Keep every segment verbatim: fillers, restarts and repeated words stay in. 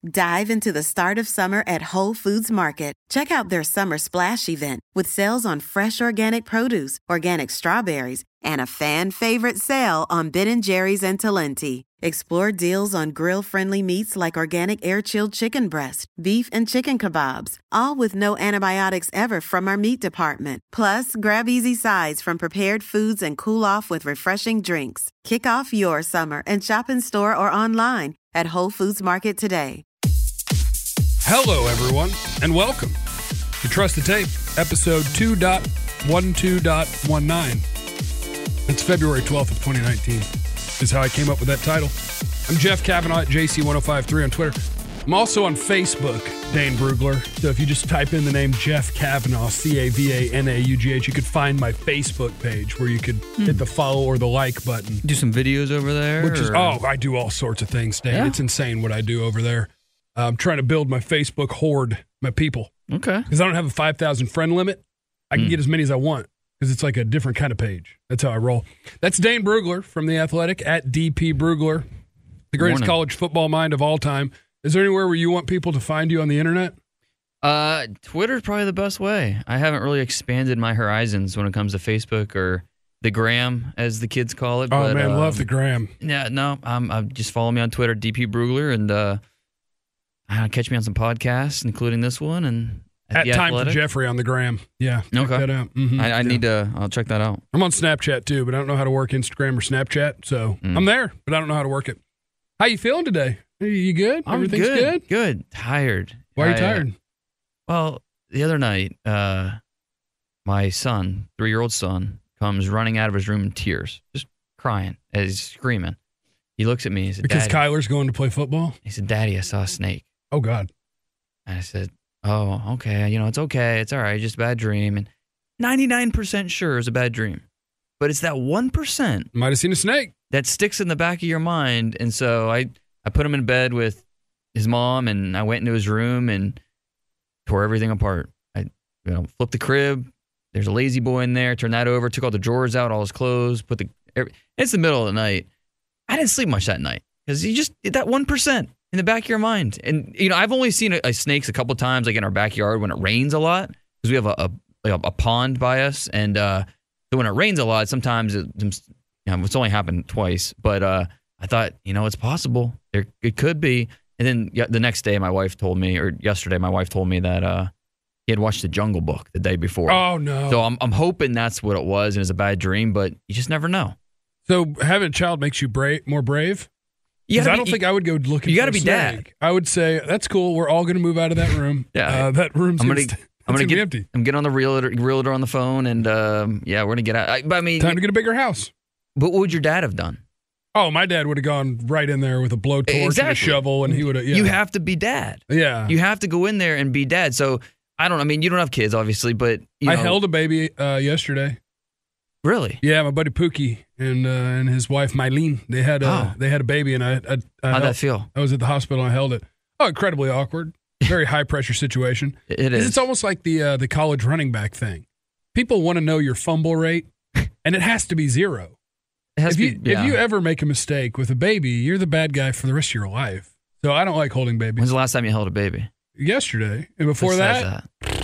Dive into the start of summer at Whole Foods Market. Check out their Summer Splash event with sales on fresh organic produce, organic strawberries, and a fan-favorite sale on Ben and Jerry's and Talenti. Explore deals on grill-friendly meats like organic air-chilled chicken breast, beef and chicken kebabs, all with no antibiotics ever from our meat department. Plus, grab easy sides from prepared foods and cool off with refreshing drinks. Kick off your summer and shop in store or online at Whole Foods Market today. Hello, everyone, and welcome to Trust the Tape, episode two point twelve point nineteen. It's February twelfth of twenty nineteen, is how I came up with that title. I'm Jeff Kavanaugh at J C one oh five point three on Twitter. I'm also on Facebook, Dane Brugler. So if you just type in the name Jeff Kavanaugh, C A V A N A U G H, you could find my Facebook page where you could hmm. hit the follow or the like button. Do some videos over there? Which is, oh, I do all sorts of things, Dane. Yeah. It's insane what I do over there. I'm trying to build my Facebook horde, my people. Okay. Because I don't have a five thousand friend limit. I can mm. get as many as I want because it's like a different kind of page. That's how I roll. That's Dane Brugler from The Athletic, at D P Brugler, the greatest Morning. college football mind of all time. Is there anywhere where you want people to find you on the internet? Uh, Twitter's probably the best way. I haven't really expanded my horizons when it comes to Facebook or the gram, as the kids call it. Oh, but, man, um, love the gram. Yeah, no, um, uh, just follow me on Twitter, D P Brugler, and uh, uh, catch me on some podcasts, including this one. And At, at Time Athletic. For Jeffrey on the gram. Yeah, check okay. that out. Mm-hmm. I, I yeah. need to, I'll check that out. I'm on Snapchat, too, but I don't know how to work Instagram or Snapchat, so mm. I'm there, but I don't know how to work it. How you feeling today? Are you good? I'm Everything's good. good? Good. Tired. Why are you I, tired? Uh, well, the other night, uh, my son, three-year-old son, comes running out of his room in tears, just crying as he's screaming. He looks at me. He said, because Daddy. Kyler's going to play football? He said, Daddy, I saw a snake. Oh, God. And I said, oh, okay. You know, it's okay. It's all right. Just a bad dream. And ninety-nine percent sure it's a bad dream. But it's that one percent. Might have seen a snake. That sticks in the back of your mind. And so I, I put him in bed with his mom, and I went into his room and tore everything apart. I you know, flipped the crib. There's a lazy boy in there. Turned that over. Took all the drawers out, all his clothes. Put the. It's the middle of the night. I didn't sleep much that night because you just that one percent in the back of your mind. And you know, I've only seen a, a snakes a couple of times, like in our backyard when it rains a lot, because we have a a, like a, a pond by us, and uh, so when it rains a lot, sometimes it, you know, it's only happened twice. But uh, I thought, you know, it's possible. There, it could be. And then yeah, the next day, my wife told me, or yesterday, my wife told me that uh, he had watched The Jungle Book the day before. Oh, no. So I'm I'm hoping that's what it was, and it's a bad dream, but you just never know. So having a child makes you brave, more brave? Because I don't be, think I would go looking you for gotta a be snake. dad. I would say, that's cool. We're all going to move out of that room. yeah. Uh, that room's I'm gonna, gonna, st- I'm gonna gonna get be empty. I'm getting on the realtor, realtor on the phone, and um, yeah, we're going to get out. I, but I mean, Time to get a bigger house. But what would your dad have done? Oh, my dad would have gone right in there with a blowtorch exactly. and a shovel, and he would have. Yeah. You have to be dad. Yeah. You have to go in there and be dad. So I don't. I mean, you don't have kids, obviously, but you know, I held a baby uh, yesterday. Really? Yeah, my buddy Pookie and uh, and his wife Mylene. They had a oh. they had a baby, and I, I, I how'd held, that feel? I was at the hospital and I held it. Oh, incredibly awkward. Very high pressure situation. It is. It's almost like the uh, the college running back thing. People want to know your fumble rate, and it has to be zero. It has if to you be, yeah. if you ever make a mistake with a baby, you're the bad guy for the rest of your life. So I don't like holding babies. When's the last time you held a baby? Yesterday, and before that, that,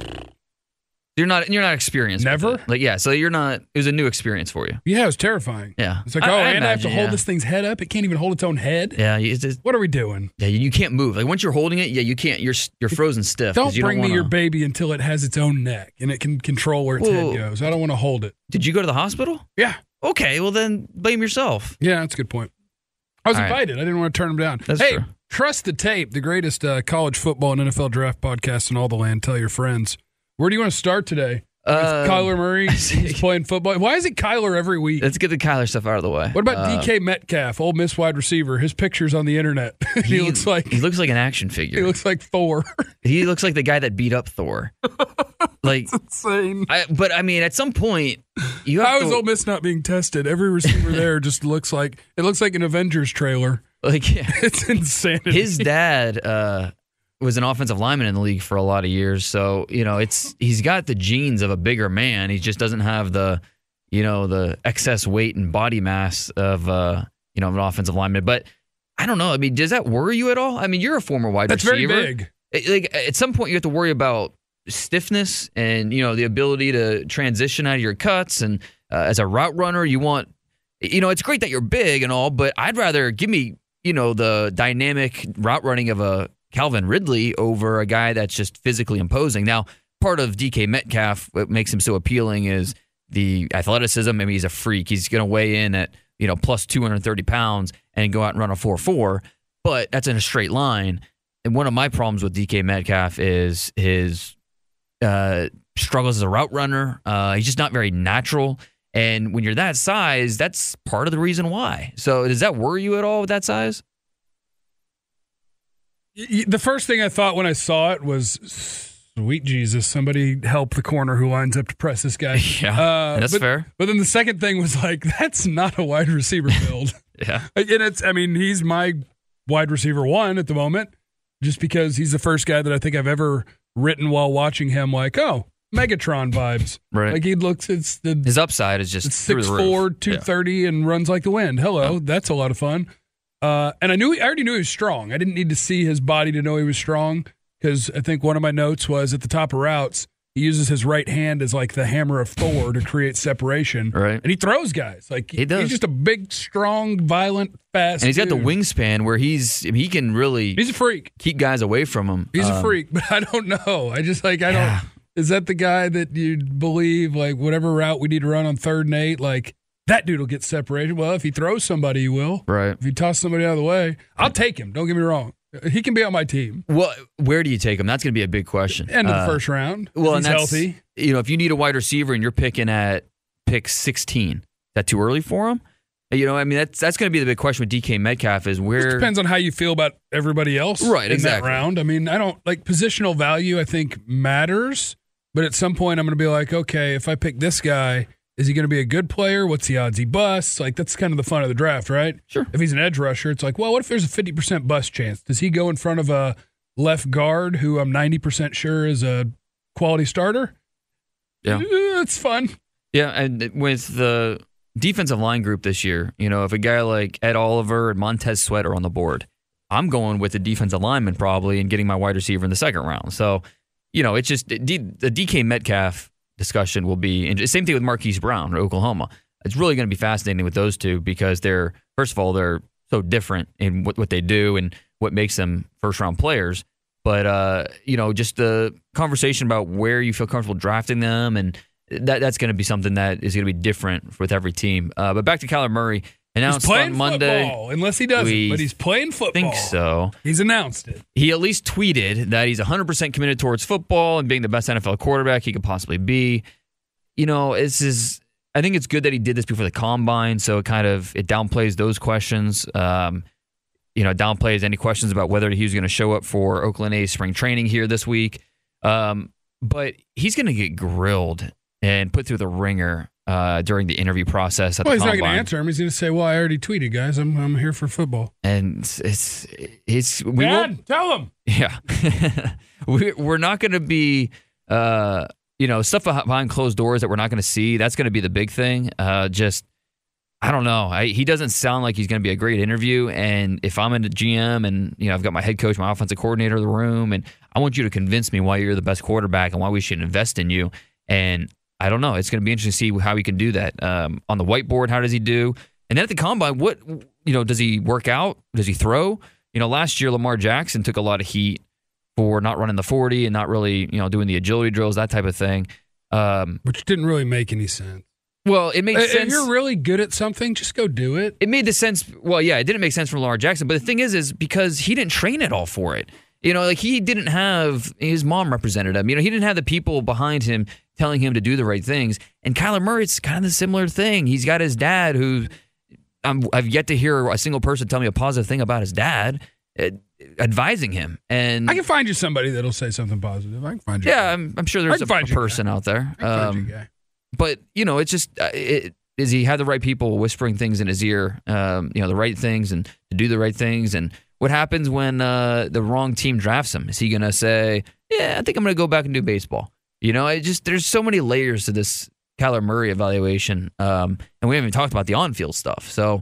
you're not you're not experienced. Never. With it. Like yeah, so you're not. It was a new experience for you. Yeah, it was terrifying. Yeah, it's like I, oh, I and imagine, I have to hold yeah. this thing's head up. It can't even hold its own head. Yeah, it's just, what are we doing? Yeah, you can't move. Like once you're holding it, yeah, you can't. You're you're frozen stiff. Don't you bring don't me wanna... your baby until it has its own neck and it can control where its Whoa. head goes. I don't want to hold it. Did you go to the hospital? Yeah. Okay, well then blame yourself. Yeah, that's a good point. I was All invited. right. I didn't want to turn them down. That's hey, true. Trust the Tape, the greatest uh, college football and N F L draft podcast in all the land. Tell your friends. Where do you want to start today? Uh, Kyler Murray, he's playing football. Why is it Kyler every week? Let's get the Kyler stuff out of the way. What about uh, D K Metcalf, Ole Miss wide receiver? His picture's on the internet. he, he looks like he looks like an action figure. He looks like Thor. He looks like the guy that beat up Thor. Like That's insane. I, but I mean, at some point, you have How to. is Ole Miss not being tested? Every receiver there just looks like it looks like an Avengers trailer. Like yeah. It's insanity. His dad uh, was an offensive lineman in the league for a lot of years, so you know it's he's got the genes of a bigger man. He just doesn't have the, you know, the excess weight and body mass of uh, you know, an offensive lineman. But I don't know. I mean, does that worry you at all? I mean, you're a former wide That's receiver. That's very big. It, like at some point, you have to worry about stiffness and you know the ability to transition out of your cuts. And uh, as a route runner, you want, you know, it's great that you're big and all, but I'd rather give me, you know, the dynamic route running of a Calvin Ridley over a guy that's just physically imposing. Now, part of D K Metcalf, what makes him so appealing is the athleticism. I mean, he's a freak. He's going to weigh in at, you know, plus two hundred thirty pounds and go out and run a four four, but that's in a straight line. And one of my problems with D K Metcalf is his uh, struggles as a route runner. Uh, he's just not very natural. And when you're that size, that's part of the reason why. So does that worry you at all with that size? The first thing I thought when I saw it was, sweet Jesus, somebody help the corner who lines up to press this guy. Yeah, uh, that's but, fair. But then the second thing was like, that's not a wide receiver build. Yeah. And it's, I mean, he's my wide receiver one at the moment, just because he's the first guy that I think I've ever written while watching him like, oh, Megatron vibes. Right. Like he looks, it's the his upside is just six four, two thirty, yeah. and runs like the wind. Hello, oh. That's a lot of fun. Uh, and I knew, I already knew he was strong. I didn't need to see his body to know he was strong, because I think one of my notes was at the top of routes, he uses his right hand as like the hammer of Thor to create separation. Right. And he throws guys. Like he does. He's just a big, strong, violent, fast And he's dude. got the wingspan where he's he can really He's a freak. Keep guys away from him. He's um, a freak, but I don't know. I just like, I yeah. don't. Is that the guy that you believe, like, whatever route we need to run on third and eight, like, that dude will get separated? Well, if he throws somebody, he will. Right. If he tosses somebody out of the way, I'll take him. Don't get me wrong. He can be on my team. Well, where do you take him? That's going to be a big question. End of the uh, first round. Well, he's and that's, healthy. You know, if you need a wide receiver and you're picking at pick sixteen, is that too early for him? You know, I mean, that's that's going to be the big question with D K Metcalf is where... It depends on how you feel about everybody else right, in exactly. that round. I mean, I don't... Like, positional value, I think, matters. But at some point, I'm going to be like, okay, if I pick this guy, is he going to be a good player? What's the odds he busts? Like, that's kind of the fun of the draft, right? Sure. If he's an edge rusher, it's like, well, what if there's a fifty percent bust chance? Does he go in front of a left guard who I'm ninety percent sure is a quality starter? Yeah. It's fun. Yeah, and with the defensive line group this year, you know, if a guy like Ed Oliver and Montez Sweat are on the board, I'm going with the defensive lineman probably and getting my wide receiver in the second round. So, you know, it's just the D K Metcalf discussion will be, and same thing with Marquise Brown or Oklahoma. It's really going to be fascinating with those two because they're, first of all, they're so different in what, what they do and what makes them first round players. But, uh, you know, just the conversation about where you feel comfortable drafting them, and that that's going to be something that is going to be different with every team. Uh, but back to Kyler Murray. Announced he's playing on Monday, football, unless he doesn't, but he's playing football. I think so. He's announced it. He at least tweeted that he's one hundred percent committed towards football and being the best N F L quarterback he could possibly be. You know, this is, I think it's good that he did this before the combine, so it kind of, it downplays those questions. Um, you know, downplays any questions about whether he was going to show up for Oakland A's spring training here this week. Um, but he's going to get grilled and put through the ringer uh, during the interview process at well, the he's combine. not going to answer him. He's going to say, well, I already tweeted, guys. I'm I'm here for football. And it's, it's, it's we Dad, won't, tell him. Yeah. we, we're not going to be, uh, you know, stuff behind closed doors that we're not going to see. That's going to be the big thing. Uh, just, I don't know. I, he doesn't sound like he's going to be a great interview. And if I'm in the G M and, you know, I've got my head coach, my offensive coordinator in the room, and I want you to convince me why you're the best quarterback and why we should invest in you. And I don't know. It's going to be interesting to see how he can do that. Um, on the whiteboard, how does he do? And then at the combine, what, you know, does he work out? Does he throw? You know, last year, Lamar Jackson took a lot of heat for not running the forty and not really, you know, doing the agility drills, that type of thing. Um, Which didn't really make any sense. Well, it made if sense. If you're really good at something, just go do it. It made the sense. Well, yeah, it didn't make sense for Lamar Jackson. But the thing is, is because he didn't train at all for it. You know, like he didn't have his mom represented him. You know, he didn't have the people behind him telling him to do the right things. And Kyler Murray, it's kind of the similar thing. He's got his dad who I'm, I've yet to hear a single person tell me a positive thing about his dad uh, advising him. And I can find you somebody that'll say something positive. I can find you. Yeah, I'm, I'm sure there's a, a person guy. out there. I can um, find you a guy. But, you know, it's just, uh, it, is he have the right people whispering things in his ear, um, you know, the right things and to do the right things? And what happens when uh, the wrong team drafts him? Is he going to say, yeah, I think I'm going to go back and do baseball? You know, it just there's so many layers to this Kyler Murray evaluation. Um, and we haven't even talked about the on-field stuff. So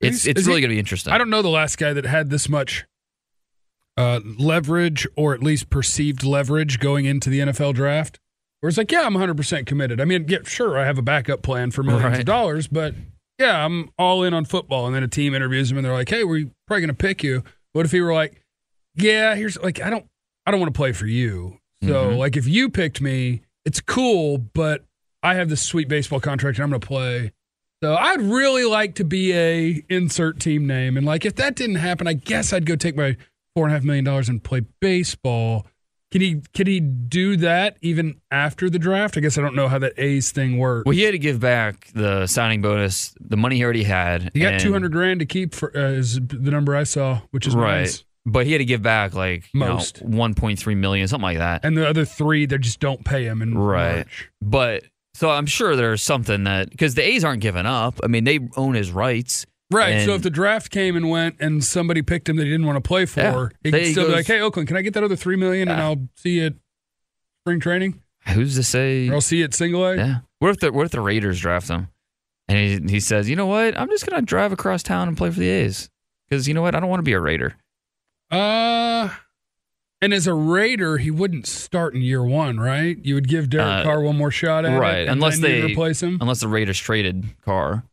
It's Is- it's is really he- going to be interesting. I don't know the last guy that had this much uh, leverage, or at least perceived leverage, going into the N F L draft. Where it's like, yeah, I'm one hundred percent committed. I mean, yeah, sure, I have a backup plan for millions Right. of dollars, but yeah, I'm all in on football. And then a team interviews him, and they're like, hey, we're probably going to pick you. What if he were like, yeah, here's like, I don't, I don't want to play for you. So Mhm. like, if you picked me, it's cool, but I have this sweet baseball contract, and I'm going to play. So I'd really like to be a insert team name. And like, if that didn't happen, I guess I'd go take my four and a half million dollars and play baseball. Can he, can he do that even after the draft? I guess I don't know how that A's thing works. Well, he had to give back the signing bonus, the money he already had. He got and- two hundred grand to keep for, uh, is the number I saw, which is right. nice. But he had to give back like you know, Most. one point three million, something like that. And the other three, they just don't pay him in Right. March. But so I'm sure there's something that because the A's aren't giving up. I mean, they own his rights. Right. And- So if the draft came and went and somebody picked him that he didn't want to play for, Yeah. he They could still be goes- like, hey, Oakland, can I get that other three million and Yeah. I'll see you at spring training? Who's to say? Or I'll see you at single A? Yeah. What if the what if the Raiders draft him, and he he says, you know what, I'm just gonna drive across town and play for the A's because you know what, I don't want to be a Raider. Uh, and as a Raider, he wouldn't start in year one, right? You would give Derek Uh, Carr one more shot at right, it, and unless then you'd they- replace him. Unless the Raiders traded Carr.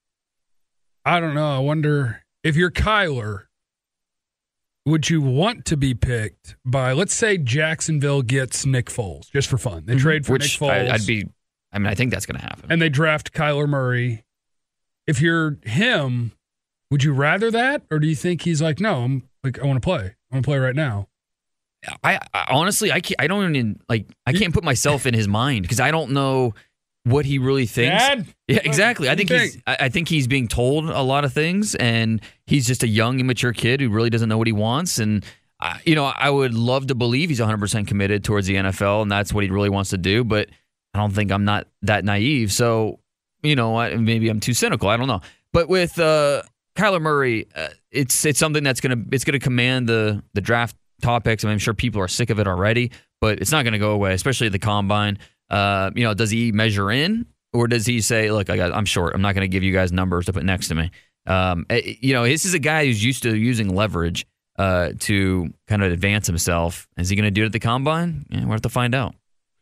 I don't know. I wonder if you're Kyler, would you want to be picked by, let's say Jacksonville gets Nick Foles just for fun. They trade for Mm-hmm. Which Nick Foles. I, I'd be. I mean, I think that's gonna happen. and they draft Kyler Murray. If you're him, would you rather that, or do you think he's like, no, I'm like, I want to play. I want to play right now. I, I honestly, I can't, I don't even like. I can't put myself in his mind because I don't know what he really thinks. Dad? Yeah, exactly. I What do think you he's. think? I I think he's being told a lot of things, and he's just a young, immature kid who really doesn't know what he wants. And uh, you know, I would love to believe he's one hundred percent committed towards the N F L, and that's what he really wants to do. But I don't think I'm not that naive. So you know, I, maybe I'm too cynical. I don't know. But with uh, Kyler Murray, uh, it's it's something that's gonna it's gonna command the the draft topics. I mean, I'm sure people are sick of it already, but it's not going to go away, especially at the combine. Uh, you know, does he measure in, or does he say, "Look, I got, I'm short. I'm not going to give you guys numbers to put next to me." Um, eh, you know, this is a guy who's used to using leverage uh, to kind of advance himself. Is he going to do it at the combine? Yeah, we'll have to find out.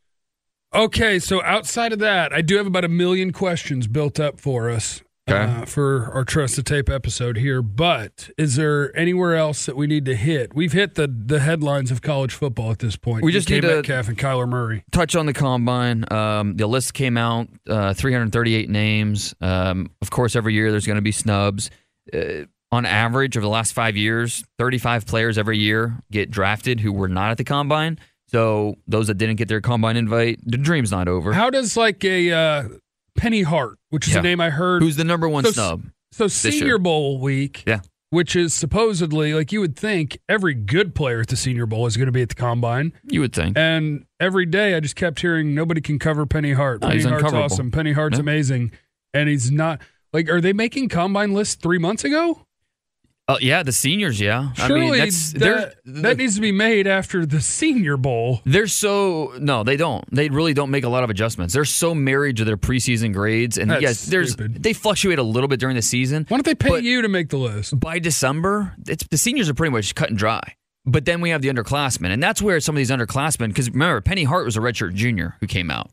Okay, so outside of that, I do have about a million questions built up for us Okay. uh, for our Trust the Tape episode here. But is there anywhere else that we need to hit? We've hit the the headlines of college football at this point. We just D K need to- Metcalf and Kyler Murray. Touch on the combine. Um, the list came out, uh, three hundred thirty-eight names. Um, of course, every year there's going to be snubs. Uh, on average, over the last five years, thirty-five players every year get drafted who were not at the combine. So those that didn't get their combine invite, the dream's not over. How does like a uh, Penny Hart, which is Yeah. a name I heard. Who's the number one So- snub? So year? Senior Bowl week, Yeah. which is supposedly, like you would think, every good player at the Senior Bowl is going to be at the combine. You would think. And every day I just kept hearing nobody can cover Penny Hart. No, Penny he's Hart's uncoverable. awesome. Penny Hart's Yeah. amazing. And he's not like, are they making combine lists three months ago? Uh, yeah, the seniors, yeah. Surely I mean, that's, they're, that, that needs to be made after the Senior Bowl. They're so no, they don't. They really don't make a lot of adjustments. They're so married to their preseason grades, and That's yes, there's stupid. they fluctuate a little bit during the season. Why don't they pay But- you to make the list? By December, it's, the seniors are pretty much cut and dry. But then we have the underclassmen, and that's where some of these underclassmen, because remember, Penny Hart was a redshirt junior who came out.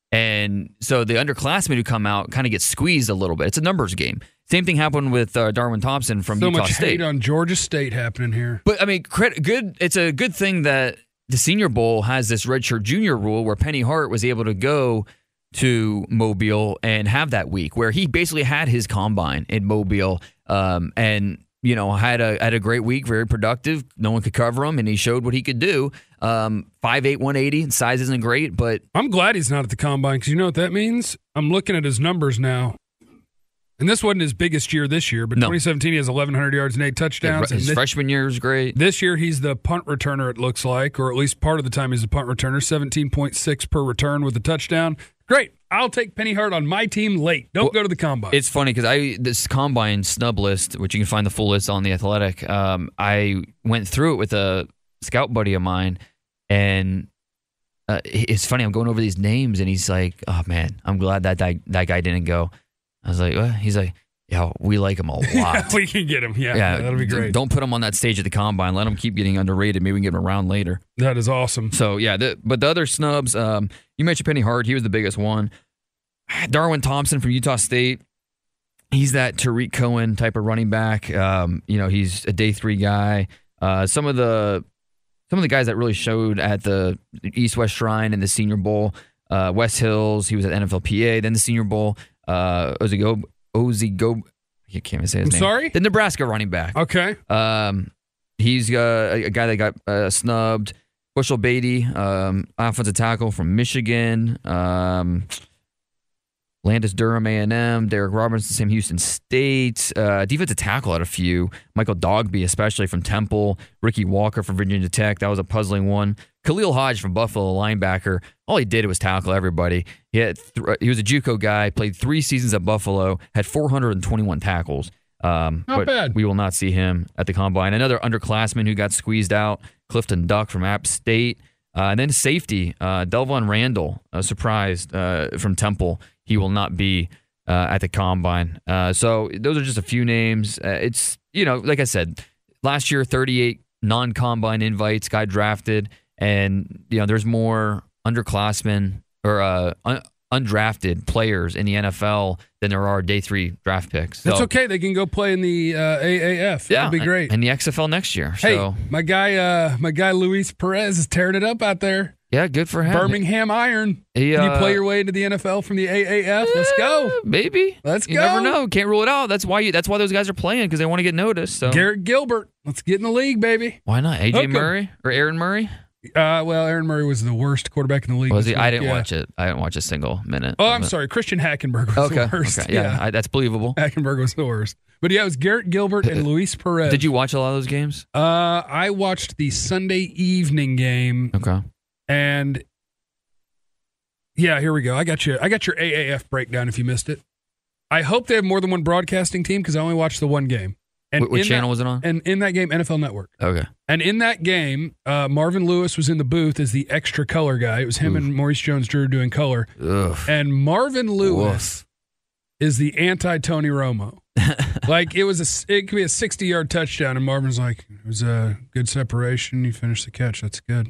And so the underclassmen who come out kind of get squeezed a little bit. It's a numbers game. Same thing happened with uh, Darwin Thompson from So Utah much State. hate on Georgia State happening here. But I mean, credit, good. It's a good thing that the Senior Bowl has this redshirt junior rule where Penny Hart was able to go to Mobile and have that week where he basically had his combine in Mobile, um, and you know had a had a great week, very productive. No one could cover him, and he showed what he could do. Um, five eight, one eighty, size isn't great, but I'm glad he's not at the combine because you know what that means? I'm looking at his numbers now. And this wasn't his biggest year this year, but No. twenty seventeen he has eleven hundred yards and eight touchdowns. his and thi- freshman year was great. This year, he's the punt returner, it looks like, or at least part of the time he's the punt returner, seventeen point six per return with a touchdown. Great. I'll take Penny Hart on my team late. Don't Well, go to the combine. It's funny because I this combine snub list, which you can find the full list on the Athletic. Um, I went through it with a scout buddy of mine, and uh, it's funny. I'm going over these names, and he's like, "Oh man, I'm glad that that, that guy didn't go." I was like, well, he's like, Yeah, we like him a lot. we can get him. Yeah, yeah, that'll be great. Don't put him on that stage at the combine. Let him keep getting underrated. Maybe we can get him around later. That is awesome. So, yeah, the, but the other snubs, um, you mentioned Penny Hart. He was the biggest one. Darwin Thompson from Utah State. He's that Tariq Cohen type of running back. Um, you know, he's a day three guy. Uh, some of the some of the guys that really showed at the East-West Shrine and the Senior Bowl, uh, Wes Hills, he was at N F L P A, then the Senior Bowl. Uh, Ozzy Go, Ozzy Go, I can't even say his I'm name. Sorry? The Nebraska running back. Okay. Um, he's uh, a, a guy that got uh, snubbed. Bushel Beatty, um, offensive tackle from Michigan. Um, Landis Durham, A and M. Derek Robertson, Sam Houston State. Uh, defensive tackle had a few. Michael Dogby, especially from Temple. Ricky Walker from Virginia Tech. That was a puzzling one. Khalil Hodge from Buffalo, linebacker. All he did was tackle everybody. He had th- he was a JUCO guy. Played three seasons at Buffalo. Had four hundred twenty-one tackles. Um, Not but bad. We will not see him at the combine. Another underclassman who got squeezed out. Clifton Duck from App State. Uh, and then safety, uh, Delvon Randall, uh, surprised uh, from Temple. He will not be uh, at the combine. Uh, so those are just a few names. Uh, it's, you know, like I said, last year, thirty-eight non-combine invites got drafted. And, you know, there's more underclassmen or uh, un- undrafted players in the N F L than there are day three draft picks. So, That's okay. They can go play in the uh, A A F. Yeah, That'd be great. And the X F L next year. Hey, so. my guy, uh, my guy Luis Perez is tearing it up out there. Yeah, good for him. Birmingham Iron. He, Can you uh, play your way into the N F L from the A A F? Let's go. Uh, maybe. Let's you go. You never know. Can't rule it out. That's why you. That's why those guys are playing, because they want to get noticed. So Garrett Gilbert. Let's get in the league, baby. Why not? A J Okay. Murray or Aaron Murray? Uh, well, Aaron Murray was the worst quarterback in the league. Was this he? I week, didn't yeah. watch it. I didn't watch a single minute. Oh, of I'm it. sorry. Christian Hackenberg was Okay. the worst. Okay. Yeah, I, that's believable. Hackenberg was the worst. But yeah, it was Garrett Gilbert and Luis Perez. Did you watch a lot of those games? Uh, I watched the Sunday evening game, Okay. and yeah, here we go. I got you. I got your A A F breakdown. If you missed it, I hope they have more than one broadcasting team because I only watched the one game. And Wh- Which in channel that, was it on? And in that game, N F L Network. Okay. And in that game, uh, Marvin Lewis was in the booth as the extra color guy. It was him Oof. and Maurice Jones-Drew doing color. Ugh. And Marvin Lewis Woof. is the anti-Tony Romo. Like, it was a, it could be a sixty-yard touchdown, and Marvin's like, it was a good separation. You finished the catch. That's good.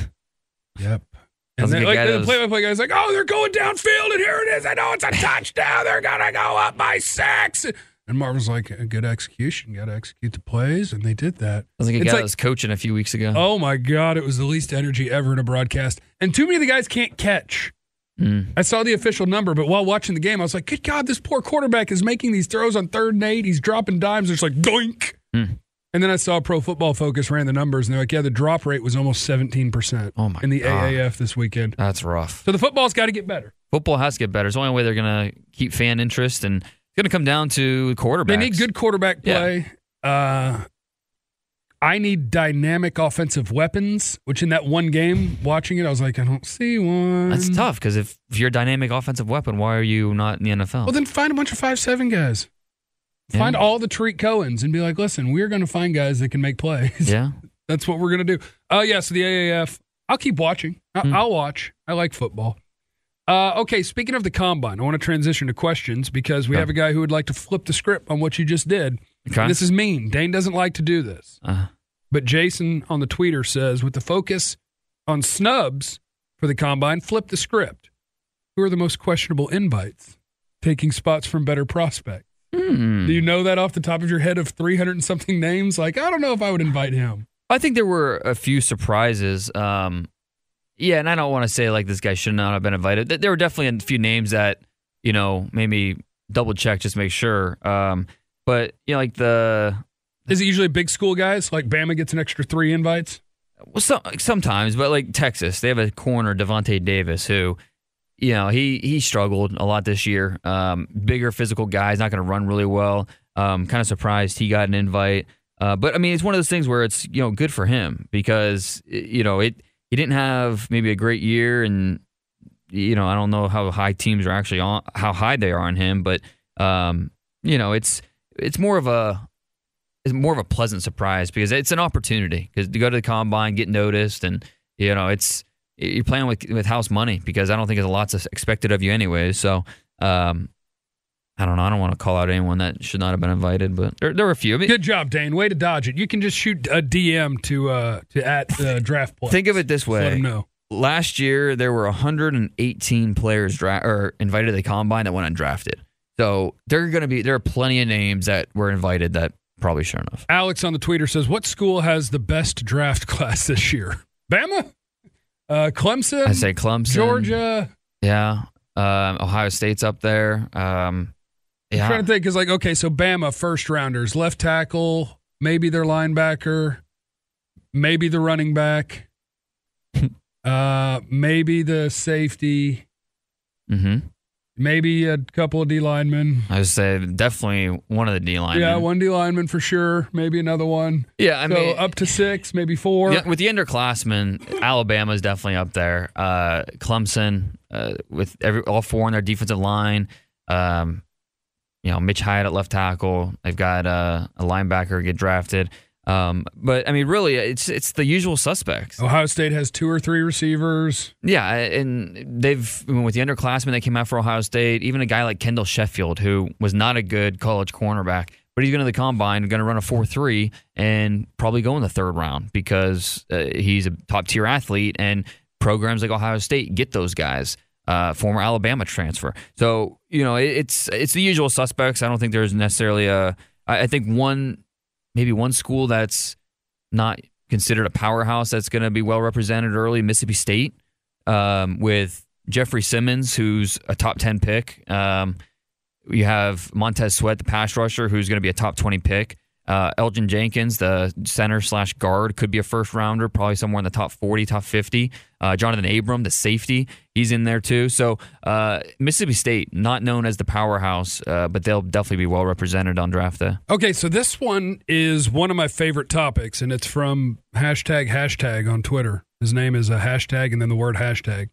Yep. And Sounds then, like a like, guy the that was- play-by-play guy's like, oh, they're going downfield, and here it is. I know it's a touchdown. They're going to go up by six. And Marvin's like, a good execution. Got to execute the plays, and they did that. Sounds like a It's guy like- that was coaching a few weeks ago. Oh, my God. It was the least energy ever in a broadcast. And too many of the guys can't catch. Mm. I saw the official number, but while watching the game, I was like, good God, this poor quarterback is making these throws on third and eight. He's dropping dimes. It's like, doink. Mm. And then I saw Pro Football Focus ran the numbers, and they're like, yeah, the drop rate was almost seventeen percent Oh, my in the God. A A F this weekend. That's rough. So the football's got to get better. Football has to get better. It's the only way they're going to keep fan interest, and it's going to come down to quarterbacks. They need good quarterback play. Uh, I need dynamic offensive weapons, which in that one game, watching it, I was like, I don't see one. That's tough, because if, if you're a dynamic offensive weapon, why are you not in the N F L? Well, then find a bunch of five seven guys. Yeah. Find all the Tariq Cohens and be like, listen, we're going to find guys that can make plays. Yeah. That's what we're going to do. Oh, yeah, so the A A F, I'll keep watching. I- Hmm. I'll watch. I like football. Uh, okay, speaking of the combine, I want to transition to questions because we Okay. have a guy who would like to flip the script on what you just did. Okay. This is mean. Dane doesn't like to do this. Uh, But Jason on the tweeter says, with the focus on snubs for the combine, flip the script. Who are the most questionable invites? Taking spots from better prospects. hmm. Do you know that off the top of your head of three hundred and something names? Like, I don't know if I would invite him. I think there were a few surprises. Um, yeah, and I don't want to say like this guy should not have been invited. There were definitely a few names that, you know, maybe double check, just make sure. Um, but, you know, like the... Is it usually big school guys? Like Bama gets an extra three invites? Well, some, sometimes, but like Texas, they have a corner, Devontae Davis, who, you know, he he struggled a lot this year. Um, bigger physical guy, he's not going to run really well. Um, kind of surprised he got an invite. Uh, but I mean, it's one of those things where it's, you know, good for him because, you know, it he didn't have maybe a great year, and you know, I don't know how high teams are actually on, how high they are on him, but um, you know, it's it's more of a It's more of a pleasant surprise because it's an opportunity because to go to the combine, get noticed, and you know it's you're playing with with house money because I don't think there's lots of expected of you anyway. So um, I don't know. I don't want to call out anyone that should not have been invited, but there, there were a few. I mean, good job, Dane. Way to dodge it. You can just shoot a D M to uh, to at uh, draft play. Think of it this way. Let them know. Last year, there were one hundred eighteen players dra- or invited to the combine that went undrafted. So there are going to be there are plenty of names that were invited that probably shouldn't have. Alex on the tweeter says, "What school has the best draft class this year? Bama, uh, Clemson. I say Clemson, Georgia. Yeah, um, Ohio State's up there. Um, yeah, I'm trying to think because like okay, so Bama first rounders, left tackle, maybe their linebacker, maybe the running back." Uh, maybe the safety, mm-hmm. maybe a couple of D linemen. I would say definitely one of the D linemen. Yeah, one D lineman for sure. Maybe another one. Yeah, I so mean, up to six, maybe four. Yeah, with the underclassmen, Alabama's definitely up there. Uh, Clemson, uh, with every all four on their defensive line. Um, you know, Mitch Hyatt at left tackle. They've got uh, a linebacker get drafted. Um, but I mean, really, it's it's the usual suspects. Ohio State has two or three receivers. Yeah, and they've I mean, with the underclassmen that came out for Ohio State, even a guy like Kendall Sheffield, who was not a good college cornerback, but he's going to the combine, going to run a four three, and probably go in the third round because uh, he's a top tier athlete, and programs like Ohio State get those guys. Uh, former Alabama transfer. So you know, it, it's it's the usual suspects. I don't think there's necessarily a. I, I think one. Maybe one school that's not considered a powerhouse that's going to be well represented early, Mississippi State, um, with Jeffrey Simmons, who's a top ten pick. Um, you have Montez Sweat, the pass rusher, who's going to be a top twenty pick. Uh, Elgin Jenkins, the center slash guard, could be a first rounder, probably somewhere in the top forty, top fifty. Uh, Jonathan Abram, the safety, he's in there too. So uh, Mississippi State, not known as the powerhouse, uh, but they'll definitely be well represented on draft day. Okay, so this one is one of my favorite topics, and it's from hashtag hashtag on Twitter. His name is a hashtag and then the word hashtag.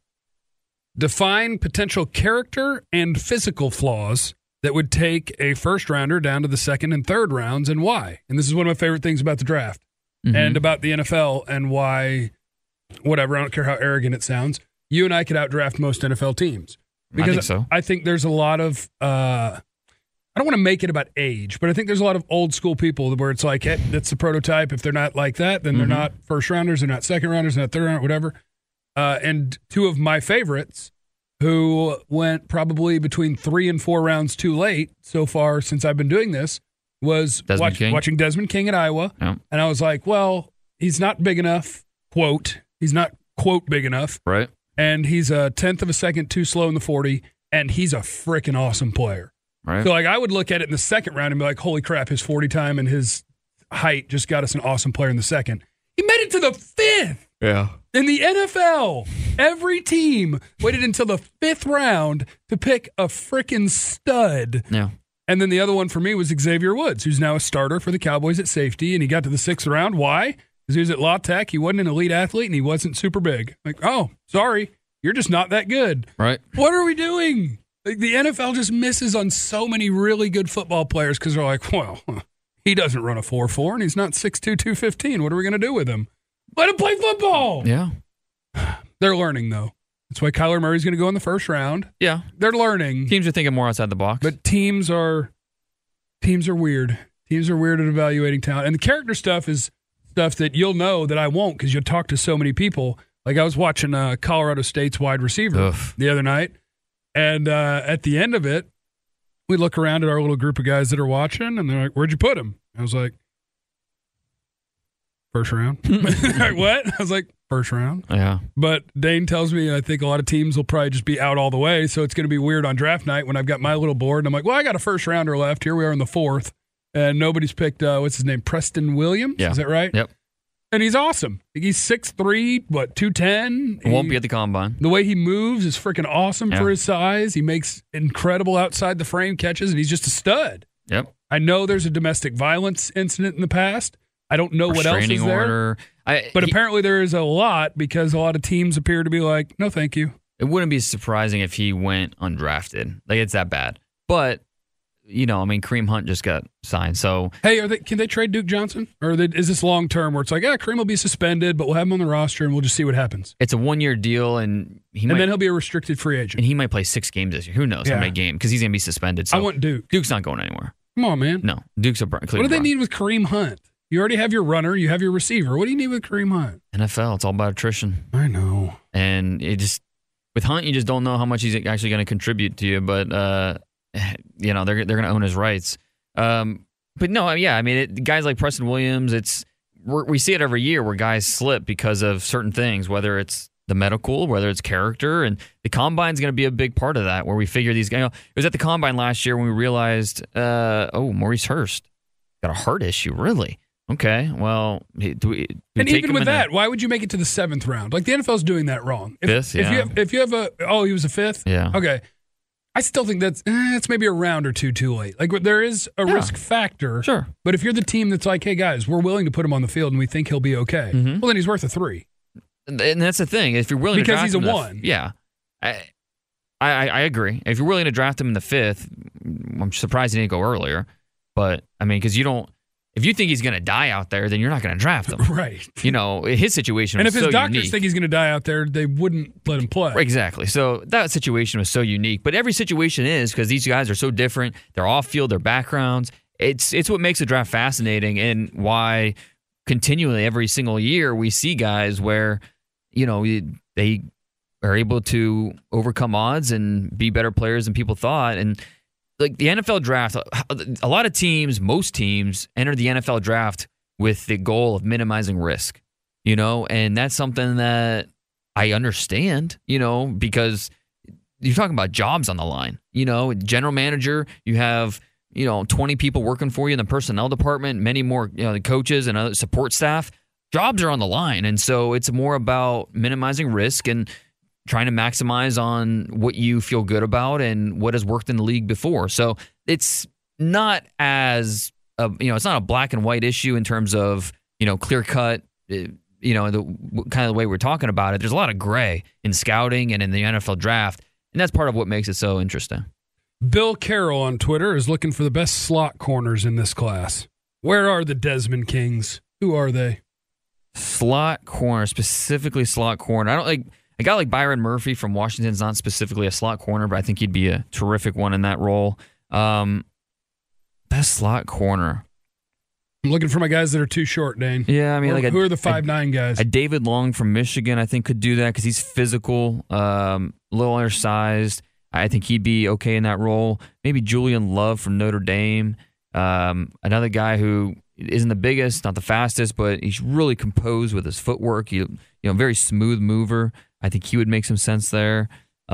Define potential character and physical flaws that would take a first rounder down to the second and third rounds, and why. And this is one of my favorite things about the draft mm-hmm. and about the N F L, and why, whatever, I don't care how arrogant it sounds, you and I could outdraft most N F L teams. Because I think so. I think there's a lot of, uh, I don't want to make it about age, but I think there's a lot of old school people where it's like, hey, that's the prototype. If they're not like that, then they're mm-hmm. not first rounders, they're not second rounders, they're not third rounders, whatever. Uh, and two of my favorites, who went probably between three and four rounds too late so far since I've been doing this, was watch, watching Desmond King at Iowa. Yeah. And I was like, well, he's not big enough, quote. He's not, quote, big enough. Right. And he's a tenth of a second too slow in the forty, and he's a freaking awesome player. Right. So, like, I would look at it in the second round and be like, holy crap, his forty time and his height just got us an awesome player in the second. He made it to the fifth. Yeah. In the N F L, every team waited until the fifth round to pick a freaking stud. Yeah. And then the other one for me was Xavier Woods, who's now a starter for the Cowboys at safety, and he got to the sixth round. Why? Because he was at La Tech. He wasn't an elite athlete, and he wasn't super big. Like, oh, sorry, you're just not that good. Right. What are we doing? Like, the N F L just misses on so many really good football players because they're like, well, he doesn't run a four four, and he's not six two, two fifteen. What are we going to do with him? Let him play football. Yeah. They're learning, though. That's why Kyler Murray's going to go in the first round. Yeah. They're learning. Teams are thinking more outside the box. But teams are teams are weird. Teams are weird at evaluating talent. And the character stuff is stuff that you'll know that I won't because you'll talk to so many people. Like I was watching uh, Colorado State's wide receiver Oof. the other night. And uh, at the end of it, we look around at our little group of guys that are watching, and they're like, where'd you put him? I was like, first round. Like, what? I was like, first round. Yeah. But Dane tells me I think a lot of teams will probably just be out all the way, so it's going to be weird on draft night when I've got my little board, and I'm like, well, I got a first rounder left. Here we are in the fourth, and nobody's picked, uh, what's his name, Preston Williams? Yeah. Is that right? Yep. And he's awesome. He's six three, what, two ten? He won't be at the combine. The way he moves is freaking awesome yeah. for his size. He makes incredible outside the frame catches, and he's just a stud. Yep. I know there's a domestic violence incident in the past. I don't know what else is there. Order. I, but he, apparently there is a lot because a lot of teams appear to be like, no, thank you. It wouldn't be surprising if he went undrafted. Like, it's that bad. But you know, I mean, Kareem Hunt just got signed. So, hey, are they, can they trade Duke Johnson? Or are they, is this long term where it's like, yeah, Kareem will be suspended, but we'll have him on the roster and we'll just see what happens? It's a one year deal, and he and might, then he'll be a restricted free agent. And he might play six games this year. Who knows yeah. how many games? Because he's going to be suspended. So I want Duke. Duke's not going anywhere. Come on, man. No, Duke's a clear. What do they need with Kareem Hunt? You already have your runner. You have your receiver. What do you need with Kareem Hunt? N F L, it's all about attrition. I know. And it just, with Hunt, you just don't know how much he's actually going to contribute to you. But, uh, you know, they're they're going to own his rights. Um, but no, yeah, I mean, it, guys like Preston Williams, it's we're, we see it every year where guys slip because of certain things, whether it's the medical, whether it's character, and the combine's going to be a big part of that. Where we figure these guys, you know, it was at the combine last year when we realized, uh, oh, Maurice Hurst got a heart issue, really. Okay, well, do we, do we and take even him with in that, a, why would you make it to the seventh round? Like the N F L's doing that wrong. If, fifth, yeah. If you have, if you have a oh, he was a fifth. Yeah. Okay, I still think that's eh, that's maybe a round or two too late. Like there is a yeah. risk factor. Sure. But if you're the team that's like, hey guys, we're willing to put him on the field and we think he'll be okay, mm-hmm. well then he's worth a three. And that's the thing. If you're willing because to draft he's a him one. The, yeah. I, I I agree. If you're willing to draft him in the fifth, I'm surprised he didn't go earlier. But I mean, because you don't. If you think he's going to die out there, then you're not going to draft him. Right. You know, his situation and was if his so doctors unique. think he's going to die out there, they wouldn't let him play. Exactly. So that situation was so unique. But every situation is because these guys are so different. They're off field, their backgrounds. It's it's what makes the draft fascinating and why continually every single year we see guys where, you know, they are able to overcome odds and be better players than people thought. And like the N F L draft, a lot of teams, most teams enter the N F L draft with the goal of minimizing risk, you know, and that's something that I understand, you know, because you're talking about jobs on the line, you know, general manager, you have, you know, twenty people working for you in the personnel department, many more, you know, the coaches and other support staff, jobs are on the line. And so it's more about minimizing risk and trying to maximize on what you feel good about and what has worked in the league before. So it's not as, a, you know, it's not a black and white issue in terms of, you know, clear cut, you know, the kind of the way we're talking about it. There's a lot of gray in scouting and in the N F L draft. And that's part of what makes it so interesting. Bill Carroll on Twitter is looking for the best slot corners in this class. Where are the Desmond Kings? Who are they? Slot corner, specifically slot corner. I don't like a guy like Byron Murphy from Washington's not specifically a slot corner, but I think he'd be a terrific one in that role. Um, best slot corner. I'm looking for my guys that are too short, Dane. Yeah, I mean, who, like a, who are the five nine guys? A David Long from Michigan, I think, could do that because he's physical, um, a little undersized. I think he'd be okay in that role. Maybe Julian Love from Notre Dame. Um, another guy who isn't the biggest, not the fastest, but he's really composed with his footwork. He, you know, very smooth mover. I think he would make some sense there.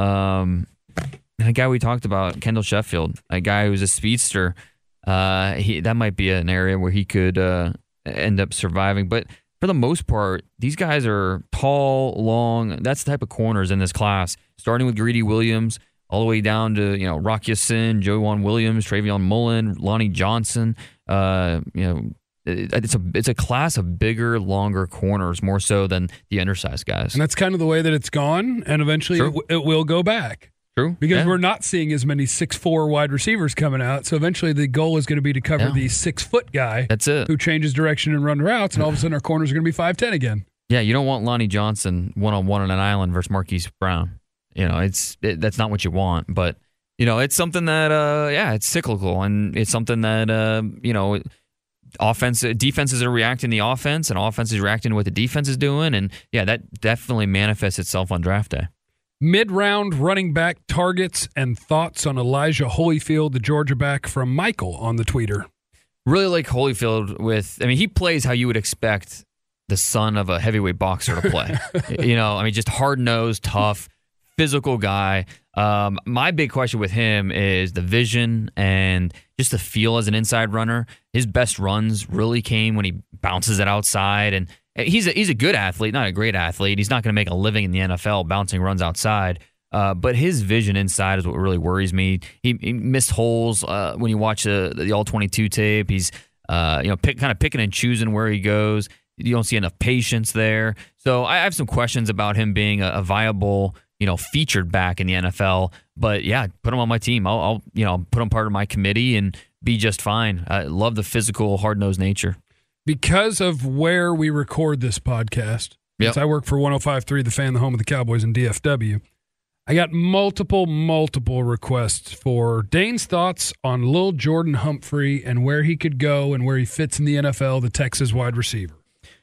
Um, and a guy we talked about, Kendall Sheffield, a guy who's a speedster. Uh, he that might be an area where he could uh, end up surviving. But for the most part, these guys are tall, long. That's the type of corners in this class. Starting with Greedy Williams, all the way down to you know Rock Ya-Sin, Joejuan Williams, Travion Mullen, Lonnie Johnson. Uh, you know. It's a it's a class of bigger, longer corners more so than the undersized guys. And that's kind of the way that it's gone, and eventually it, w- it will go back. True. Because yeah. we're not seeing as many six foot four wide receivers coming out, so eventually the goal is going to be to cover yeah. the six-foot guy That's it. who changes direction and run routes, and all of a sudden our corners are going to be five ten again. Yeah, you don't want Lonnie Johnson one-on-one on an island versus Marquise Brown. You know, it's it, that's not what you want, but, you know, it's something that, uh, yeah, it's cyclical, and it's something that, uh, you know, offense, defenses are reacting to the offense, and offense is reacting to what the defense is doing, and yeah, that definitely manifests itself on draft day. Mid-round running back targets and thoughts on Elijah Holyfield, the Georgia back, from Michael on the tweeter. Really like Holyfield with, I mean, he plays how you would expect the son of a heavyweight boxer to play. You know, I mean, just hard-nosed, tough, physical guy. Um, my big question with him is the vision and just the feel as an inside runner. His best runs really came when he bounces it outside, and he's a, he's a good athlete, not a great athlete. He's not going to make a living in the N F L bouncing runs outside, uh, but his vision inside is what really worries me. He, he missed holes uh, when you watch the, the all twenty-two tape. He's uh, you know pick, kind of picking and choosing where he goes. You don't see enough patience there. So I have some questions about him being a, a viable you know, featured back in the N F L. But yeah, put him on my team. I'll, I'll you know, put him part of my committee and be just fine. I love the physical, hard-nosed nature. Because of where we record this podcast, yep. since I work for one oh five point three The Fan, the home of the Cowboys in D F W, I got multiple, multiple requests for Dane's thoughts on Lil Jordan Humphrey and where he could go and where he fits in the N F L, the Texas wide receiver.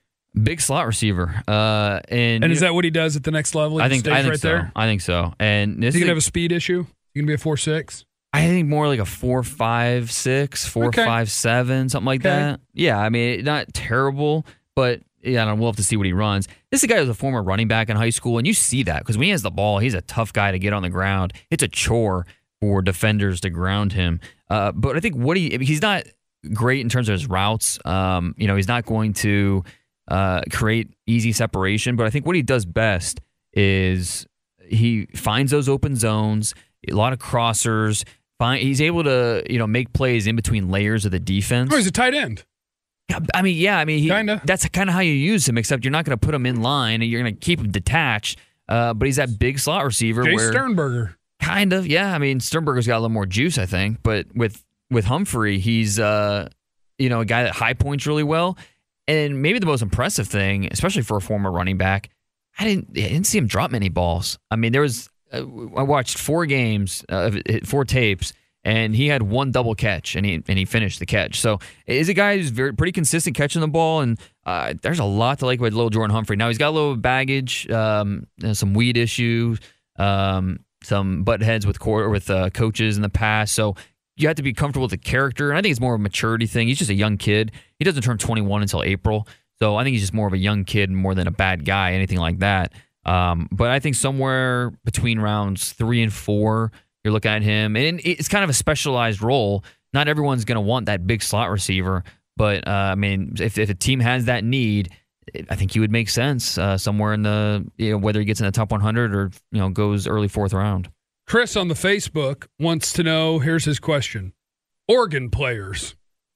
Big slot receiver. Uh, and and is that what he does at the next level? He I think, I think right so. There? I think so. And this is he going to is, have a speed issue? Is he going to be a four six? I think more like a four five six, four okay. five seven, something like okay. that. Yeah, I mean, not terrible, but yeah, we'll have to see what he runs. This is a guy who's a former running back in high school, and you see that because when he has the ball, he's a tough guy to get on the ground. It's a chore for defenders to ground him. Uh, but I think what he he's not great in terms of his routes. Um, you know, he's not going to uh, create easy separation, but I think what he does best is he finds those open zones, a lot of crossers. Fine. He's able to, you know, make plays in between layers of the defense. Oh, he's a tight end. Yeah, I mean, yeah, I mean, he, kinda. That's kind of how you use him. Except you're not going to put him in line, and you're going to keep him detached. Uh, but he's that big slot receiver. Jay where, Sternberger. Kind of, yeah. I mean, Sternberger's got a little more juice, I think. But with with Humphrey, he's, uh, you know, a guy that high points really well. And maybe the most impressive thing, especially for a former running back, I didn't, I didn't see him drop many balls. I mean, there was. Uh, I watched four games, uh, four tapes, and he had one double catch, and he and he finished the catch. So he's a guy who's very pretty consistent catching the ball, and uh, there's a lot to like with Lil Jordan Humphrey. Now he's got a little baggage, um, some weed issues, um, some butt heads with core, with uh, coaches in the past. So you have to be comfortable with the character, and I think it's more of a maturity thing. He's just a young kid. He doesn't turn twenty-one until April, so I think he's just more of a young kid more than a bad guy, anything like that. Um, but I think somewhere between rounds three and four, you're looking at him, and it's kind of a specialized role. Not everyone's going to want that big slot receiver, but uh, I mean, if, if a team has that need, I think he would make sense uh, somewhere in the, you know, whether he gets in the top one hundred or, you know, goes early fourth round. Chris on the Facebook wants to know, here's his question. Oregon players.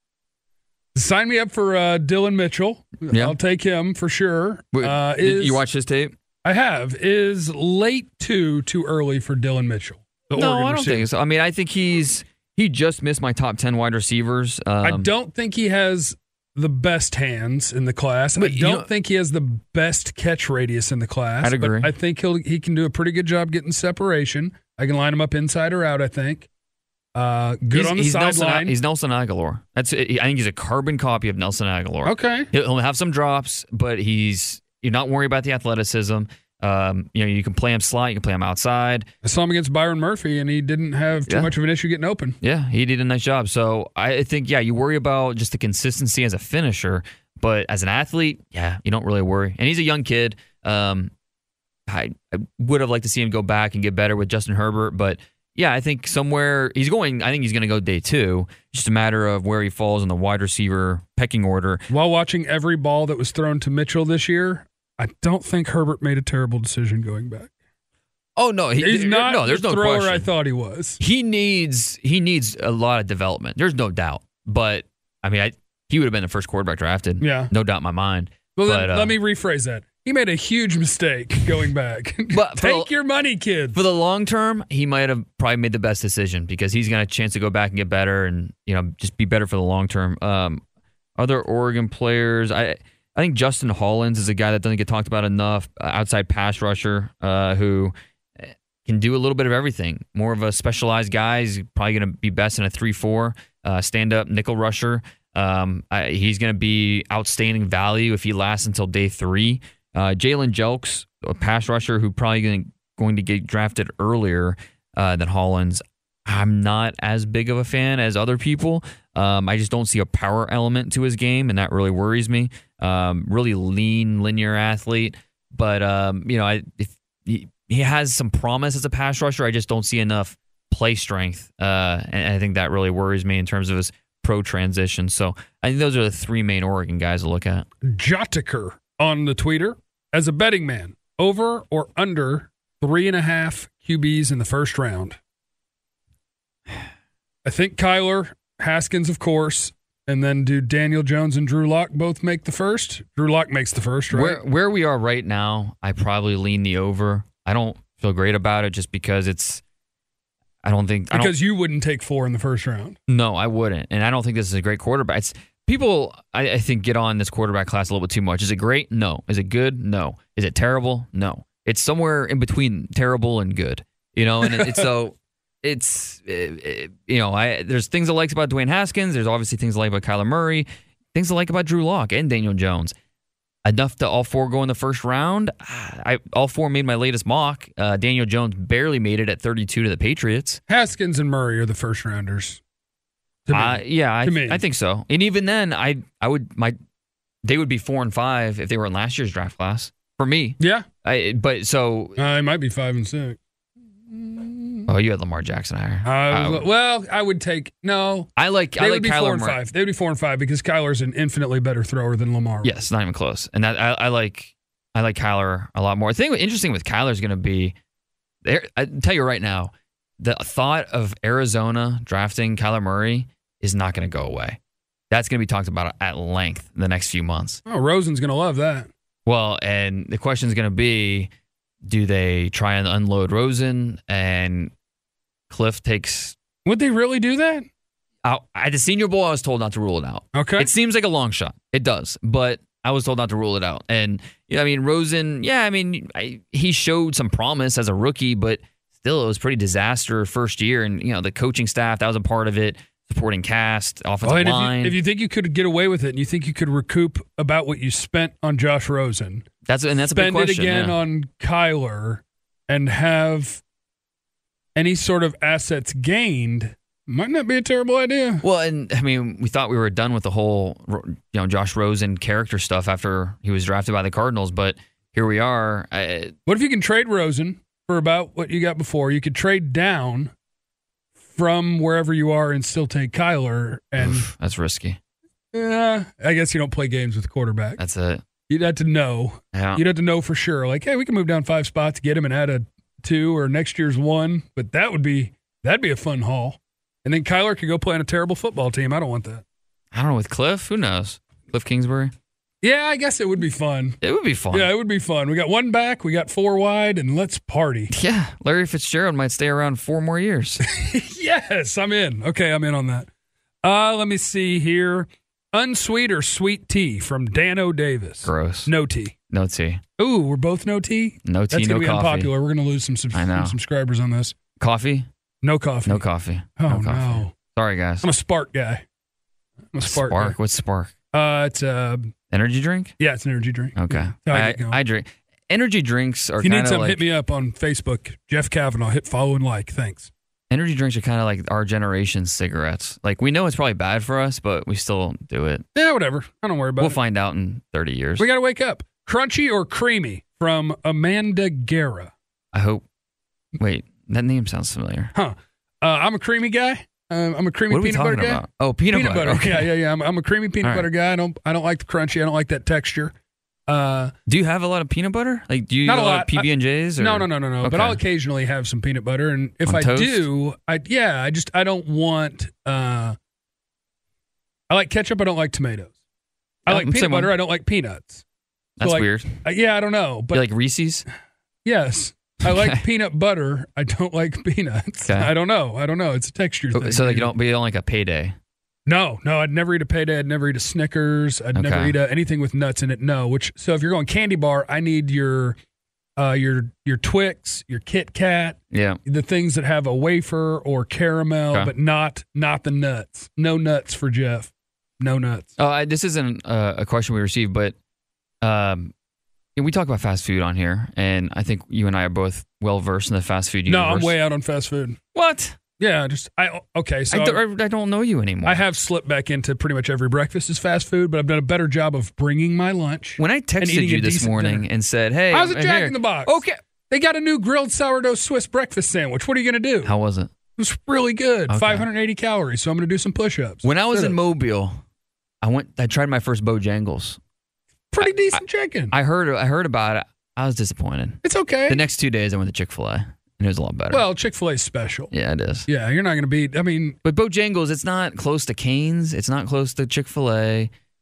Sign me up for uh, Dylan Mitchell. Yeah. I'll take him for sure. Uh, Did is, you watch his tape? I have. Is late two too early for Dylan Mitchell? No, Oregon I don't receiver? think so. I mean, I think he's he just missed my top ten wide receivers. Um, I don't think he has the best hands in the class. But, I you don't know, think he has the best catch radius in the class. I'd agree. But I think he'll he can do a pretty good job getting separation. I can line him up inside or out, I think. Uh, good he's, on the he's Nelson, sideline. he's Nelson Aguilar. That's I think he's a carbon copy of Nelson Aguilar. Okay. He'll have some drops, but he's you're not worried about the athleticism. Um, you know, you can play him slot, you can play him outside. I saw him against Byron Murphy, and he didn't have too Yeah. much of an issue getting open. Yeah, he did a nice job. So I think, yeah, you worry about just the consistency as a finisher, but as an athlete, yeah, you don't really worry. And he's a young kid. Um, I, I would have liked to see him go back and get better with Justin Herbert, but yeah, I think somewhere he's going. I think he's going to go day two. Just a matter of where he falls in the wide receiver pecking order. While watching every ball that was thrown to Mitchell this year, I don't think Herbert made a terrible decision going back. Oh no, he, He's not no. There's the no thrower question. I thought he was. He needs he needs a lot of development. There's no doubt. But I mean, I, he would have been the first quarterback drafted. Yeah, no doubt in my mind. Well, but, then, uh, let me rephrase that. He made a huge mistake going back. But Take the, your money, kids. For the long term, he might have probably made the best decision because he's got a chance to go back and get better and, you know, just be better for the long term. Um, other Oregon players, I I think Justin Hollins is a guy that doesn't get talked about enough. Uh, outside pass rusher uh, who can do a little bit of everything. More of a specialized guy. He's probably going to be best in a three four uh, stand up nickel rusher. Um, I, he's going to be outstanding value if he lasts until day three. Uh, Jalen Jelks, a pass rusher who probably going to, going to get drafted earlier uh, than Hollins. I'm not as big of a fan as other people. Um, I just don't see a power element to his game, and that really worries me. Um, really lean, linear athlete, but um, you know, I, if he, he has some promise as a pass rusher, I just don't see enough play strength, uh, and I think that really worries me in terms of his pro transition. So I think those are the three main Oregon guys to look at. Jotiker on the tweeter. As a betting man, over or under three and a half Q Bs in the first round? I think Kyler, Haskins, of course, and then do Daniel Jones and Drew Lock both make the first? Drew Lock makes the first, right? Where where we are right now, I probably lean the over. I don't feel great about it just because it's. I don't think I Because don't, you wouldn't take four in the first round. No, I wouldn't, and I don't think this is a great quarterback. It's, people, I, I think, get on this quarterback class a little bit too much. Is it great? No. Is it good? No. Is it terrible? No. It's somewhere in between terrible and good. You know, and it, it's so it's it, it, you know, I there's things I like about Dwayne Haskins. There's obviously things I like about Kyler Murray. Things I like about Drew Lock and Daniel Jones. Enough to all four go in the first round. I all four made my latest mock. Uh, Daniel Jones barely made it at thirty-two to the Patriots. Haskins and Murray are the first rounders. To me. Uh, yeah, I, To me. I think so. And even then, I I would my they would be four and five if they were in last year's draft class for me. Yeah. I, but so Uh, it might be five and six. oh, you had Lamar Jackson higher. Uh, Uh, well, I would take no. I like They I would like be Kyler four and Murray. five. They would be four and five because Kyler's an infinitely better thrower than Lamar. Yes, not even close. And that I, I like I like Kyler a lot more. The thing interesting with Kyler is going to be, there. I tell you right now, the thought of Arizona drafting Kyler Murray is not going to go away. That's going to be talked about at length in the next few months. Oh, Rosen's going to love that. Well, and the question is going to be, do they try and unload Rosen and Cliff takes Would they really do that? out at the Senior Bowl? I was told not to rule it out. Okay. It seems like a long shot. It does, but I was told not to rule it out. And yeah, I mean Rosen. Yeah, I mean I, he showed some promise as a rookie, but still, it was pretty disaster first year. And you know the coaching staff that was a part of it, supporting cast, offensive Oh, and line. if you, if you think you could get away with it, and you think you could recoup about what you spent on Josh Rosen, that's and that's a big spend question. it again yeah. on Kyler, and have any sort of assets gained, might not be a terrible idea. Well, and I mean, we thought we were done with the whole, you know, Josh Rosen character stuff after he was drafted by the Cardinals, but here we are. I, What if you can trade Rosen for about what you got before? You could trade down from wherever you are and still take Kyler. And oof, that's risky. uh, I guess you don't play games with quarterback. That's it. You'd have to know. Yeah. You'd have to know for sure. Like, hey, we can move down five spots, get him, and add a two or next year's one. But that would be that'd be a fun haul. And then Kyler could go play on a terrible football team. I don't want that. I don't know, with Cliff, who knows? Cliff Kingsbury? Yeah, I guess it would be fun. It would be fun. Yeah, it would be fun. We got one back, we got four wide, and let's party. Yeah, Larry Fitzgerald might stay around four more years. Yes, I'm in. Okay, I'm in on that. Uh, let me see here. Unsweet or sweet tea from Dano Davis. Gross. No tea. No tea. Ooh, we're both no tea? No tea, That's no going to be coffee. unpopular. We're going to lose some, sub- I know. some subscribers on this. Coffee? No coffee. No coffee. Oh, no coffee. no. Sorry, guys. I'm a Spark guy. I'm a Spark, Spark? guy. What's Spark? Uh, it's uh, Energy drink? yeah, it's an energy drink. Okay. Yeah, I I, get going. I drink. Energy drinks are If you need kind of some, like hit me up on Facebook. Jeff Kavanaugh. Hit follow and like. Thanks. energy drinks are kind of like our generation's cigarettes. Like we know it's probably bad for us, but we still do it. Yeah, whatever. I don't worry about We'll it. find out in thirty years. We got to wake up. Crunchy or creamy from Amanda Guerra. I hope. Wait, that name sounds familiar. Huh. Uh, I'm a creamy guy. Uh, I'm a creamy What are we peanut butter talking guy. about? Oh, peanut, Peanut butter. Okay. Yeah, yeah, yeah. I'm, I'm a creamy peanut All right. butter guy. I don't. I don't like the crunchy. I don't like that texture. Uh, Do you have a lot of peanut butter? Like, do you Not eat a a lot lot. of P B and J's? no, no, no, no, no. But Okay. I'll occasionally have some peanut butter, and if On I toast? do, I yeah, I just I don't want. Uh, I like ketchup. I don't like tomatoes. I Yeah, like I'm peanut same butter. one. I don't like peanuts. That's like, weird. Uh, yeah, I don't know, but you like Reese's? yes, I like Okay. peanut butter. I don't like peanuts. Okay. I don't know. I don't know. It's a texture thing. So like you don't, but you don't like a payday. No, no, I'd never eat a Payday. I'd never eat a Snickers. I'd never Okay. eat a, anything with nuts in it. No. Which so if you're going candy bar, I need your, uh, your your Twix, your Kit Kat, Yeah. the things that have a wafer or caramel, Okay. but not not the nuts. No nuts for Jeff. No nuts. Oh, I, this isn't uh, a question we received, but um, we talk about fast food on here, and I think you and I are both well versed in the fast food No, universe. I'm way out on fast food. What? Yeah, just I okay. So I, don't, I don't know you anymore. I have slipped back into pretty much every breakfast is fast food, but I've done a better job of bringing my lunch. When I and texted eating you a this decent morning dinner. and said, "Hey, How's it I'm Jack here." in the Box? Okay. They got a new grilled sourdough Swiss breakfast sandwich. What are you going to do? How was it? It was really good. Okay. five hundred eighty calories. So I'm going to do some push-ups. When I was Sit in up. Mobile, I went. I tried my first Bojangles. pretty decent chicken. I heard. I heard about it. I was disappointed. it's okay. The next two days, I went to Chick-fil-A, and it was a lot better. well, Chick-fil-A's special. yeah, it is. Yeah, you're not going to beat. I mean, But Bojangles, it's not close to Cane's. It's not close to Chick-fil-A.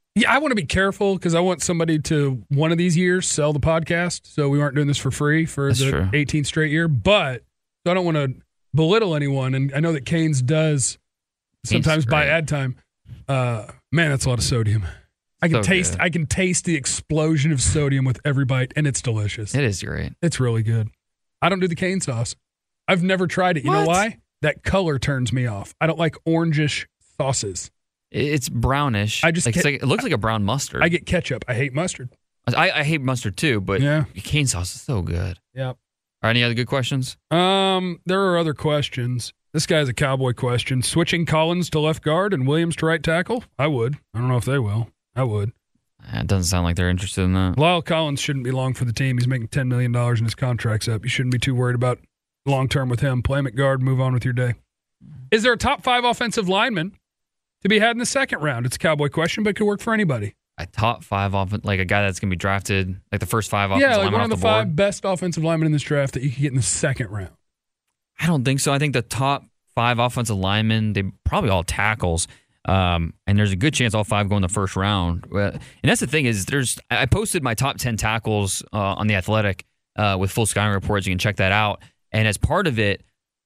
Yeah, I want to be careful because I want somebody to, one of these years, sell the podcast. So we aren't doing this for free for That's the true. eighteenth straight year. But so I don't want to belittle anyone. And I know that Canes does sometimes buy ad time. Uh, man, that's a lot of sodium. I can So taste good. I can taste the explosion of sodium with every bite, and it's delicious. It is great. It's really good. I don't do the cane sauce. I've never tried it. You know What? why? That color turns me off. I don't like orangish sauces. It's brownish. I just like, it's get- like, it looks like a brown mustard. I get ketchup. I hate mustard. I, I hate mustard too, but Yeah. cane sauce is so good. Yep. All right, any other good questions? Um, there are other questions. This guy's a Cowboy question. Switching Collins to left guard and Williams to right tackle? I would. I don't know if they will. I would. It doesn't sound like they're interested in that. Lyle Collins shouldn't be long for the team. He's making ten million dollars and his contract's up. You shouldn't be too worried about long-term with him. Play him at guard, move on with your day. Is there a top five offensive lineman to be had in the second round? It's a Cowboy question, but it could work for anybody. A top five off, like a guy that's going to be drafted, like the first five Yeah, offensive like linemen one of off the the board. five best offensive linemen in this draft that you could get in the second round. I don't think so. I think the top five offensive linemen, they probably all tackles. Um, and there's a good chance all five go in the first round. Uh, And that's the thing is, there's I posted my top ten tackles uh, on The Athletic uh, with full scouting reports. You can check that out. And as part of it,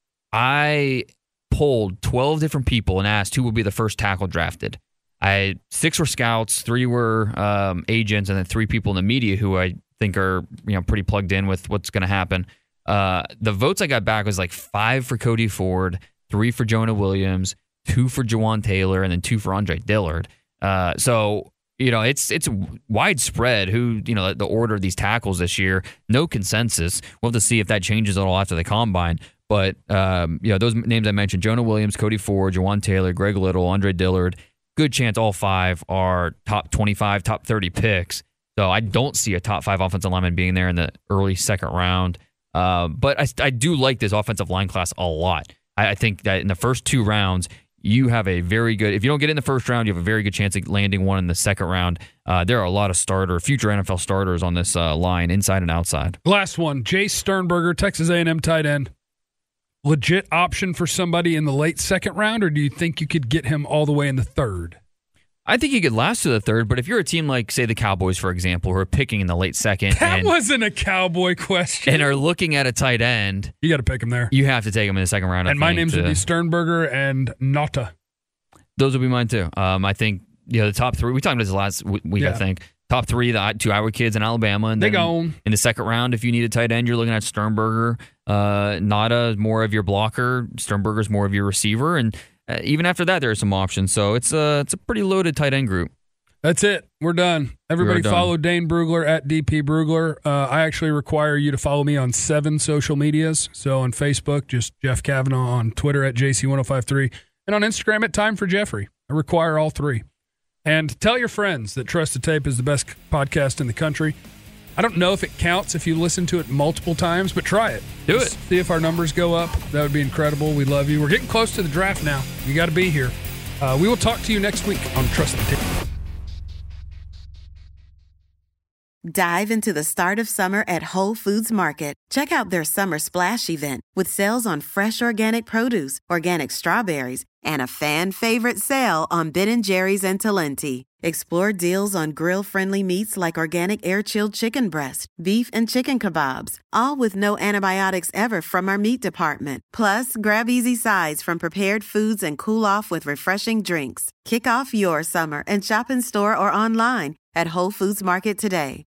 I polled twelve different people and asked who would be the first tackle drafted. I six were scouts, three were um, agents, and then three people in the media who I think are you know pretty plugged in with what's going to happen. Uh, the votes I got back was like five for Cody Ford, three for Jonah Williams, two for Jawan Taylor, and then two for Andre Dillard. Uh, so you know it's it's widespread who you know the order of these tackles this year. No consensus. We'll have to see if that changes at all after the combine. But um, you know those names I mentioned: Jonah Williams, Cody Ford, Jawan Taylor, Greg Little, Andre Dillard. Good chance all five are top twenty-five, top thirty picks. So I don't see a top five offensive lineman being there in the early second round. Uh, but I, I do like this offensive line class a lot. I, I think that in the first two rounds, you have a very good, if you don't get in the first round, you have a very good chance of landing one in the second round. Uh, there are a lot of starter, future N F L starters on this uh, line, inside and outside. Last one, Jace Sternberger, Texas A and M tight end. Legit option for somebody in the late second round, or do you think you could get him all the way in the third? I think he could last to the third, but if you're a team like, say, the Cowboys, for example, who are picking in the late second That and, wasn't a Cowboy question. and are looking at a tight end, You got to pick him there. you have to take him in the second round. I And my think, names to, would be Sternberger and Nata. Those would be mine too. Um, I think you know the top three. We talked about this last w- week. Yeah. I think top three, the two Iowa kids in Alabama, and They then gone. in the second round. If you need a tight end, you're looking at Sternberger. Uh, Nada is more of your blocker. Sternberger's more of your receiver, and uh, even after that, there are some options. So it's a it's a pretty loaded tight end group. That's it. We're done. Everybody done. follow Dane Brugler at D P Brugler. Uh, I actually require you to follow me on seven social medias. So on Facebook, just Jeff Kavanaugh. On Twitter at J C one oh five three. And on Instagram at Time for Jeffrey. I require all three. And tell your friends that Trust the Tape is the best podcast in the country. I don't know if it counts if you listen to it multiple times, but try it. Do Just it. See if our numbers go up. That would be incredible. We love you. We're getting close to the draft now. You got to be here. Uh, we will talk to you next week on Trust the Tape. Dive into the start of summer at Whole Foods Market. Check out their summer splash event with sales on fresh organic produce, organic strawberries, and a fan favorite sale on Ben and Jerry's and Talenti. Explore deals on grill-friendly meats like organic air-chilled chicken breast, beef and chicken kebabs, all with no antibiotics ever from our meat department. Plus, grab easy sides from prepared foods and cool off with refreshing drinks. Kick off your summer and shop in store or online at Whole Foods Market today.